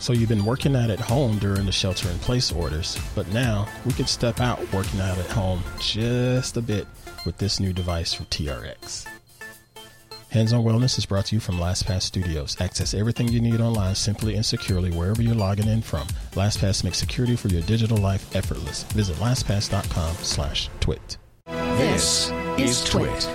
So you've been working out at home during the shelter-in-place orders, but now we can step out working out at home just a bit with this new device from TRX. Hands On Wellness is brought to you from LastPass Studios. Access everything you need online simply and securely wherever you're logging in from. LastPass makes security for your digital life effortless. Visit LastPass.com/twit. This is Twit.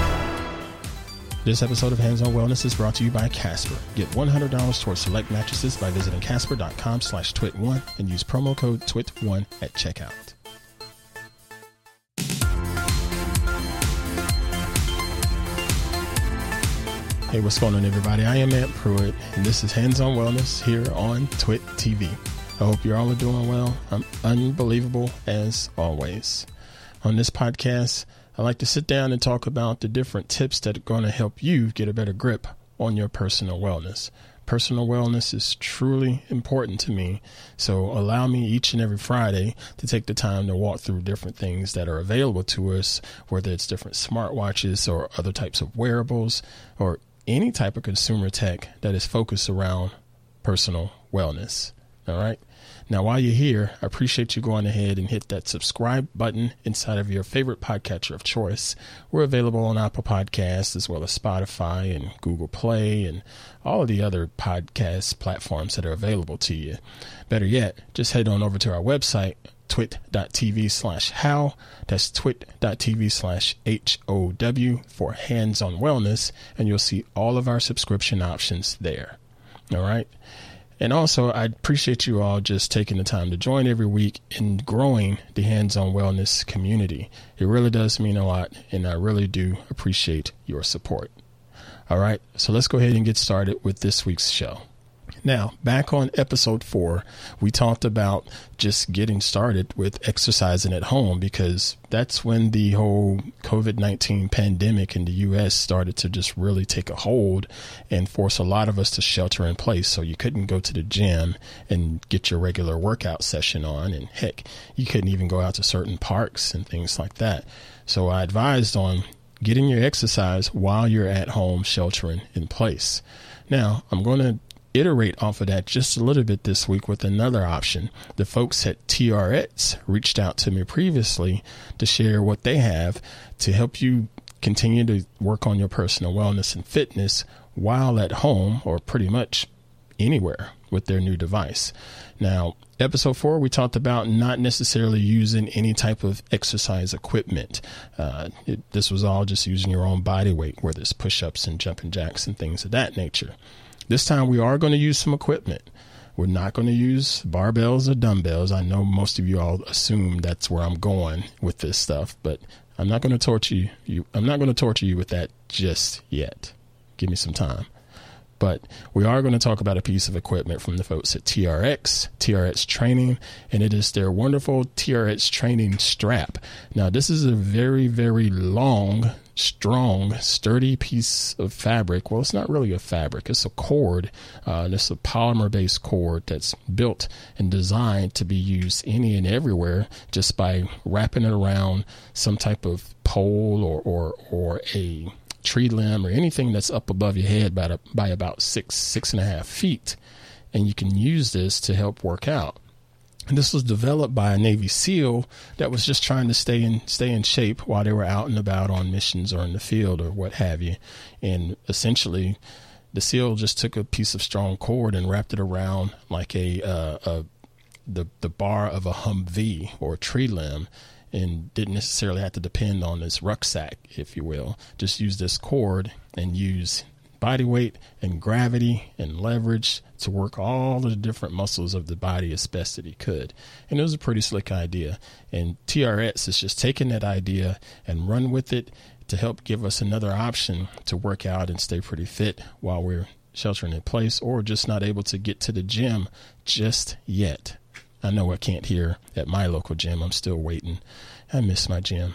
This episode of Hands On Wellness is brought to you by Casper. Get $100 towards select mattresses by visiting Casper.com/twit1 and use promo code TWIT1 at checkout. Hey, what's going on, everybody? I am Ant Pruitt, and this is Hands On Wellness here on Twit TV. I hope you all are doing well. I'm unbelievable as always. On this podcast, I like to sit down and talk about the different tips that are going to help you get a better grip on your personal wellness. Personal wellness is truly important to me, so allow me each and every Friday to take the time to walk through different things that are available to us, whether it's different smartwatches or other types of wearables or any type of consumer tech that is focused around personal wellness. All right. Now, while you're here, I appreciate you going ahead and hit that subscribe button inside of your favorite podcatcher of choice. We're available on Apple Podcasts as well as Spotify and Google Play and all of the other podcast platforms that are available to you. Better yet, just head on over to our website, twit.tv/how. That's twit.tv/HOW for Hands On Wellness, and you'll see all of our subscription options there. All right. And also, I appreciate you all just taking the time to join every week in growing the Hands On Wellness community. It really does mean a lot, and I really do appreciate your support. All right, so let's go ahead and get started with this week's show. Now, back on episode 4, we talked about just getting started with exercising at home because that's when the whole COVID-19 pandemic in the U.S. started to just really take a hold and force a lot of us to shelter in place. So you couldn't go to the gym and get your regular workout session on. And heck, you couldn't even go out to certain parks and things like that. So I advised on getting your exercise while you're at home sheltering in place. Now, I'm going to iterate off of that just a little bit this week with another option. The folks at TRX reached out to me previously to share what they have to help you continue to work on your personal wellness and fitness while at home or pretty much anywhere with their new device. Now, episode 4, we talked about not necessarily using any type of exercise equipment. This was all just using your own body weight, whether it's push-ups and jumping jacks and things of that nature. This time we are going to use some equipment. We're not going to use barbells or dumbbells. I know most of you all assume that's where I'm going with this stuff, but I'm not going to torture you. I'm not going to torture you with that just yet. Give me some time. But we are going to talk about a piece of equipment from the folks at TRX Training, and it is their wonderful TRX Training strap. Now, this is a very, very long, strong, sturdy piece of fabric. Well, it's not really a fabric. It's a cord. It's a polymer-based cord that's built and designed to be used any and everywhere just by wrapping it around some type of pole or a tree limb or anything that's up above your head by about 6.5 feet. And you can use this to help work out. And this was developed by a Navy SEAL that was just trying to stay in shape while they were out and about on missions or in the field or what have you. And essentially, the SEAL just took a piece of strong cord and wrapped it around like the bar of a Humvee or a tree limb, and didn't necessarily have to depend on this rucksack, if you will. Just use this cord and use body weight and gravity and leverage to work all the different muscles of the body as best that he could. And it was a pretty slick idea. And TRX is just taking that idea and run with it to help give us another option to work out and stay pretty fit while we're sheltering in place or just not able to get to the gym just yet. I know I can't here at my local gym. I'm still waiting. I miss my gym.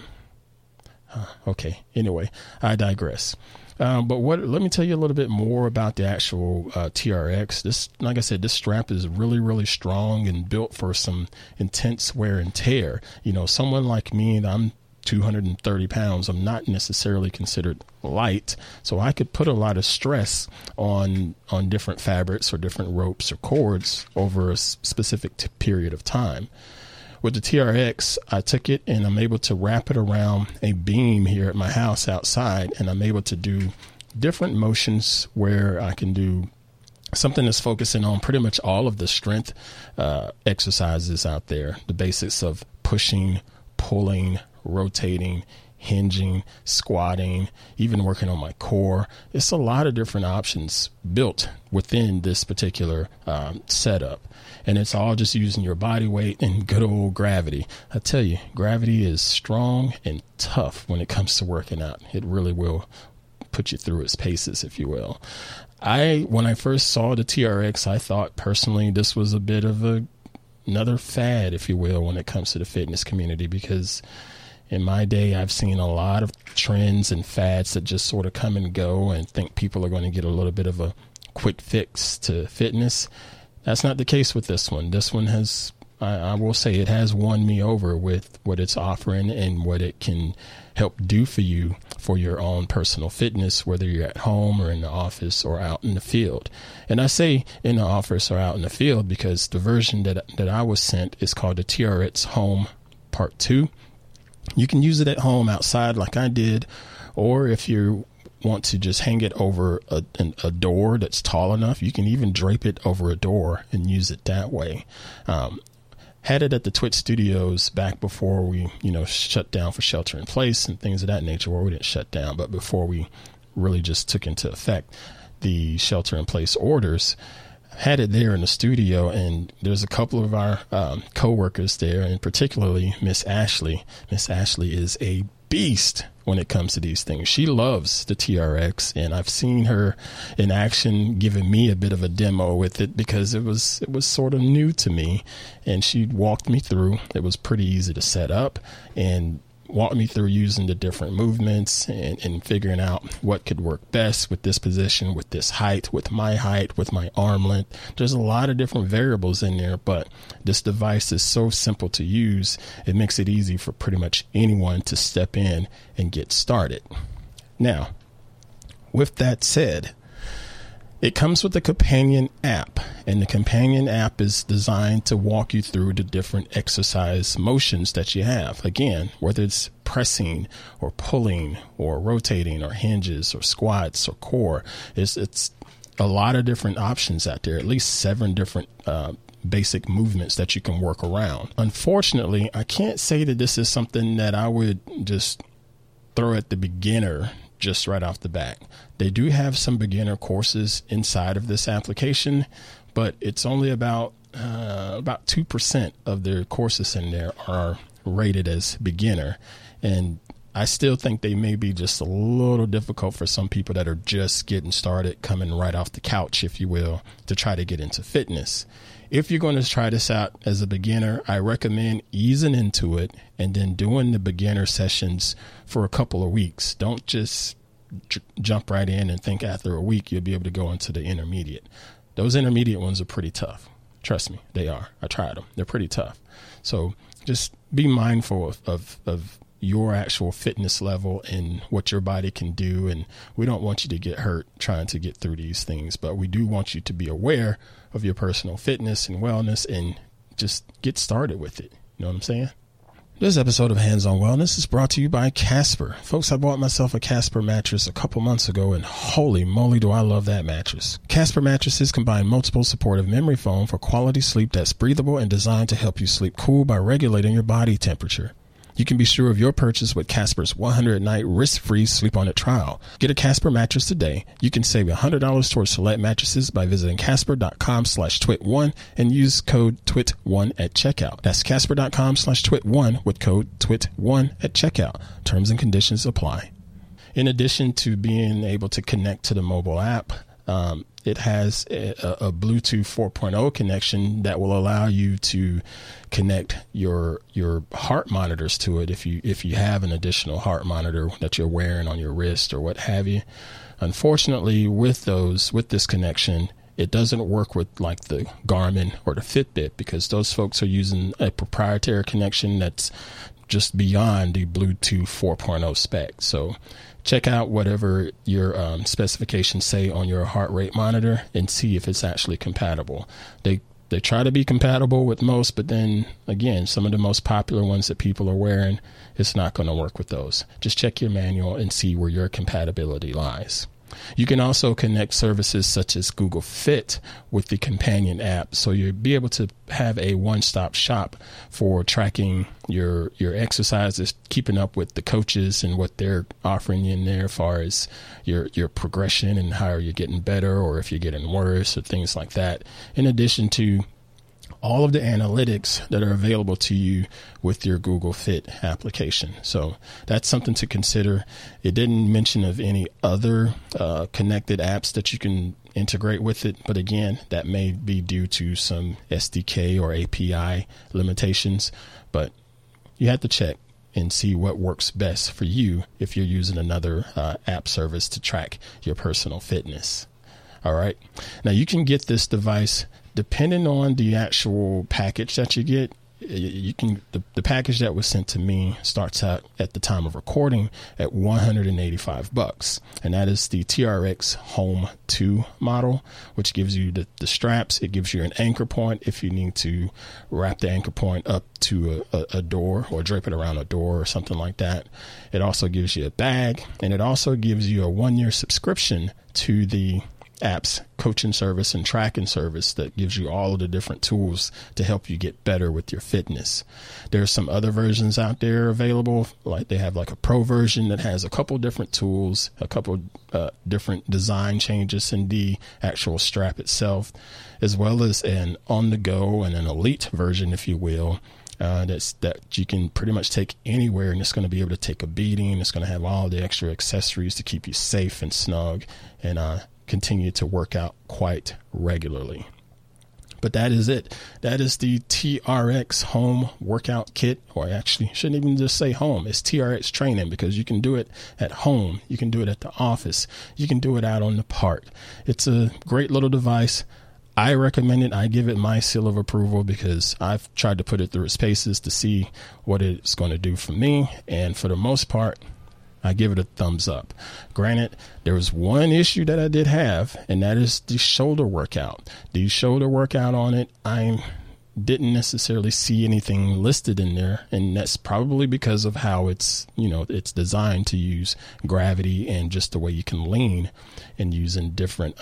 Okay. Anyway, I digress. But let me tell you a little bit more about the actual TRX. This, like I said, this strap is really, really strong and built for some intense wear and tear. You know, someone like me, I'm 230 pounds. I'm not necessarily considered light, so I could put a lot of stress on different fabrics or different ropes or cords over a specific period of time. With the TRX, I took it and I'm able to wrap it around a beam here at my house outside, and I'm able to do different motions where I can do something that's focusing on pretty much all of the strength exercises out there, the basics of pushing, pulling, rotating, hinging, squatting, even working on my core. It's a lot of different options built within this particular setup. And it's all just using your body weight and good old gravity. I tell you, gravity is strong and tough when it comes to working out. It really will put you through its paces, if you will. When I first saw the TRX, I thought personally this was a bit of another fad, if you will, when it comes to the fitness community, because in my day, I've seen a lot of trends and fads that just sort of come and go and think people are going to get a little bit of a quick fix to fitness. That's not the case with this one. This one has, I will say, it has won me over with what it's offering and what it can help do for you for your own personal fitness, whether you're at home or in the office or out in the field. And I say in the office or out in the field because the version that I was sent is called the TRX Home Part 2. You can use it at home outside like I did, or if you want to just hang it over a door that's tall enough, you can even drape it over a door and use it that way. Had it at the Twit Studios back before we, shut down for shelter in place and things of that nature. Well, we didn't shut down, but before we really just took into effect the shelter in place orders, had it there in the studio, and there's a couple of our co-workers there, and particularly Miss Ashley. Miss Ashley is a beast when it comes to these things. She loves the TRX, and I've seen her in action giving me a bit of a demo with it because it was sort of new to me, and she walked me through. It was pretty easy to set up and walked me through using the different movements and figuring out what could work best with this position, with this height, with my arm length. There's a lot of different variables in there, but this device is so simple to use. It makes it easy for pretty much anyone to step in and get started. Now, with that said, it comes with a companion app, and the companion app is designed to walk you through the different exercise motions that you have. Again, whether it's pressing or pulling or rotating or hinges or squats or core, it's a lot of different options out there, at least 7 different basic movements that you can work around. Unfortunately, I can't say that this is something that I would just throw at the beginner just right off the bat. They do have some beginner courses inside of this application, but it's only about 2% of their courses in there are rated as beginner. And I still think they may be just a little difficult for some people that are just getting started, coming right off the couch, if you will, to try to get into fitness. If you're going to try this out as a beginner, I recommend easing into it and then doing the beginner sessions for a couple of weeks. Don't just jump right in and think after a week you'll be able to go into the intermediate. Those intermediate ones are pretty tough. Trust me, they are. I tried them. They're pretty tough. So just be mindful of your actual fitness level and what your body can do. And we don't want you to get hurt trying to get through these things, but we do want you to be aware of your personal fitness and wellness and just get started with it. You know what I'm saying? This episode of Hands on Wellness is brought to you by Casper. Folks, I bought myself a Casper mattress a couple months ago, and holy moly do I love that mattress. Casper mattresses combine multiple supportive memory foam for quality sleep that's breathable and designed to help you sleep cool by regulating your body temperature. You can be sure of your purchase with Casper's 100-night risk-free sleep-on-it trial. Get a Casper mattress today. You can save $100 towards select mattresses by visiting casper.com/twit1 and use code TWIT1 at checkout. That's casper.com/twit1 with code TWIT1 at checkout. Terms and conditions apply. In addition to being able to connect to the mobile app, it has a Bluetooth 4.0 connection that will allow you to connect your heart monitors to it if you have an additional heart monitor that you're wearing on your wrist or what have you. Unfortunately, with this connection, it doesn't work with like the Garmin or the Fitbit because those folks are using a proprietary connection that's just beyond the Bluetooth 4.0 spec. So check out whatever your specifications say on your heart rate monitor and see if it's actually compatible. They try to be compatible with most, but then again, some of the most popular ones that people are wearing, it's not going to work with those. Just check your manual and see where your compatibility lies. You can also connect services such as Google Fit with the companion app, so you'll be able to have a one-stop shop for tracking your exercises, keeping up with the coaches and what they're offering you in there as far as your progression and how you're getting better or if you're getting worse or things like that, in addition to all of the analytics that are available to you with your Google Fit application. So that's something to consider. It didn't mention of any other connected apps that you can integrate with it. But again, that may be due to some SDK or API limitations. But you have to check and see what works best for you if you're using another app service to track your personal fitness. All right. Now you can get this device depending on the actual package that you get. You can the package that was sent to me starts out at the time of recording at $185, and that is the TRX Home 2 model, which gives you the straps. It gives you an anchor point if you need to wrap the anchor point up to a door or drape it around a door or something like that. It also gives you a bag, and it also gives you a 1-year subscription to the app's coaching service and tracking service that gives you all of the different tools to help you get better with your fitness. There's some other versions out there available, like they have like a pro version that has a couple different tools, a couple different design changes in the actual strap itself, as well as an on-the-go and an elite version, if you will, that you can pretty much take anywhere, and it's going to be able to take a beating. It's going to have all the extra accessories to keep you safe and snug and continue to work out quite regularly. But that is it. That is the TRX Home Workout Kit, or I actually shouldn't even just say home. It's TRX Training, because you can do it at home. You can do it at the office. You can do it out on the park. It's a great little device. I recommend it. I give it my seal of approval because I've tried to put it through its paces to see what it's going to do for me. And for the most part, I give it a thumbs up. Granted, there was one issue that I did have, and that is the shoulder workout. The shoulder workout on it, I didn't necessarily see anything listed in there, and that's probably because of how it's designed to use gravity and just the way you can lean and using different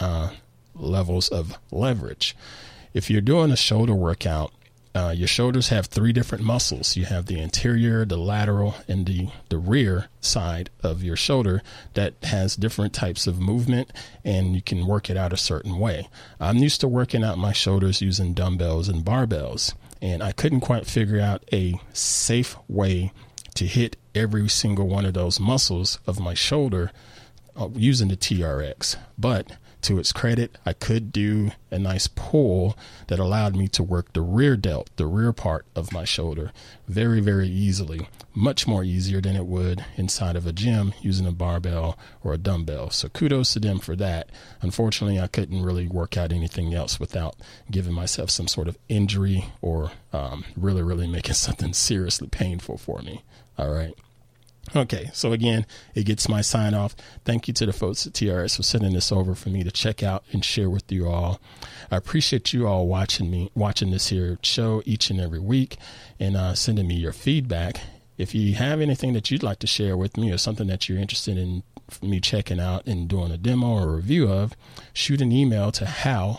levels of leverage. If you're doing a shoulder workout, your shoulders have 3 different muscles. You have the anterior, the lateral, and the rear side of your shoulder that has different types of movement, and you can work it out a certain way. I'm used to working out my shoulders using dumbbells and barbells, and I couldn't quite figure out a safe way to hit every single one of those muscles of my shoulder using the TRX. But to its credit, I could do a nice pull that allowed me to work the rear delt, the rear part of my shoulder, very, very easily, much more easier than it would inside of a gym using a barbell or a dumbbell. So kudos to them for that. Unfortunately, I couldn't really work out anything else without giving myself some sort of injury or really, really making something seriously painful for me. All right. Okay, so again, it gets my sign off. Thank you to the folks at TRX for sending this over for me to check out and share with you all. I appreciate you all watching this here show each and every week and sending me your feedback. If you have anything that you'd like to share with me or something that you're interested in me checking out and doing a demo or a review of, shoot an email to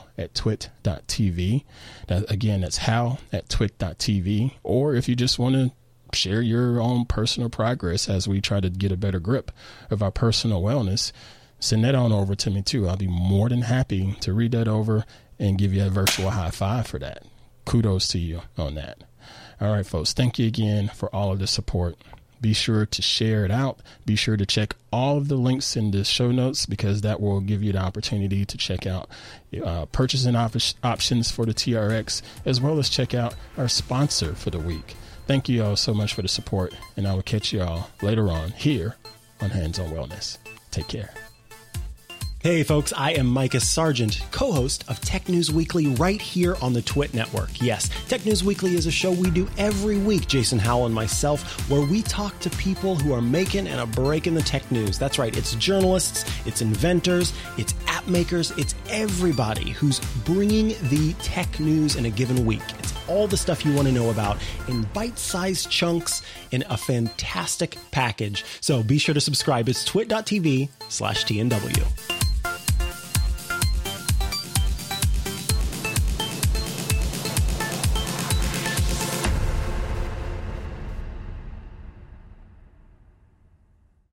hal@twit.tv. That's hal@twit.tv. Or if you just want to share your own personal progress as we try to get a better grip of our personal wellness, send that on over to me too. I'll be more than happy to read that over and give you a virtual high five for that. Kudos to you on that. All right, folks, thank you again for all of the support. Be sure to share it out. Be sure to check all of the links in the show notes, because that will give you the opportunity to check out purchasing options for the TRX, as well as check out our sponsor for the week. Thank you all so much for the support, and I will catch you all later on here on Hands on Wellness. Take care. Hey folks, I am Micah Sargent, co-host of Tech News Weekly right here on the TWiT network. Yes, Tech News Weekly is a show we do every week, Jason Howell and myself, where we talk to people who are making and a break in the tech news. That's right, it's journalists, it's inventors, it's app makers, it's everybody who's bringing the tech news in a given week. It's all the stuff you want to know about in bite-sized chunks in a fantastic package. So be sure to subscribe. It's twit.tv/TNW.